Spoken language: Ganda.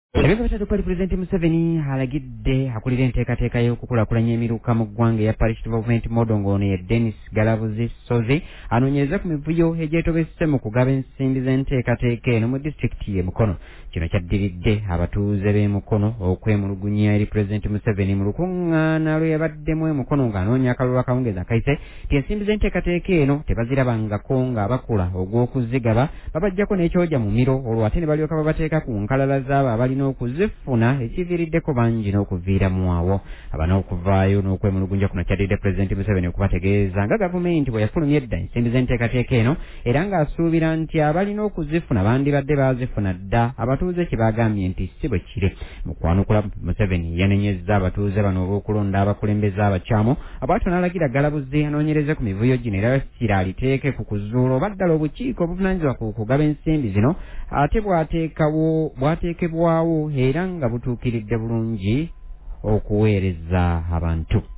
Ebyo bitatu kwa President Museveni halagidde akulira enteekateeka y'okukulakulanya emiruka mu ggwanga ya Parish Development Model ng'ono ye Dennis Galabuzi Soze anoonyereza ku mivuyo egyetobese mu kugaba ensimbi z'enteekateeka eno mu disitulikiti y'e Mukono. Kino kyaddiridde abatuuze b'e Mukono okwemulugunya eri President Museveni mu lukuŋŋaana lwe yabaddemu e Mukono ng'anoonya akalulu akawungezi akayise ti ensimbi z'enteekateeka eno tebazirabangako ng'abakula ogw'okuzigaba babajjako n'ekyoja mu miro olwo ate ne balyoka babateeka ku nkalala z'abo abalina okuzifuna ekiviiriddeko bangi n'okuviiramu awo aban'okuvaayo n'okwemulugunja kuno kyaddiridde Pulezidenti Museveni okubategeeza nga gavumenti bwe yafulumya edda ensimbi z'enteekateeka eno era ng'asuubira nti abalina okuzifuna bandibadde baazifuna dda abatuuze kye baagambye nti si bwe kiri. Mu kwanukula Museveni yanenyezza abatuuze bano olw'okulonda abakulembeze abakyamu abwatyo n'alagira Galabuzi anoonyereze ku mivuyo gino era sira aliteeke ku kuzuula oba ddala obukiiko obuvunaanyizibwa ku kugaba ensimbi zino ate bwateekebwawo era nga butuukiridde bulungi okuweereza abantu.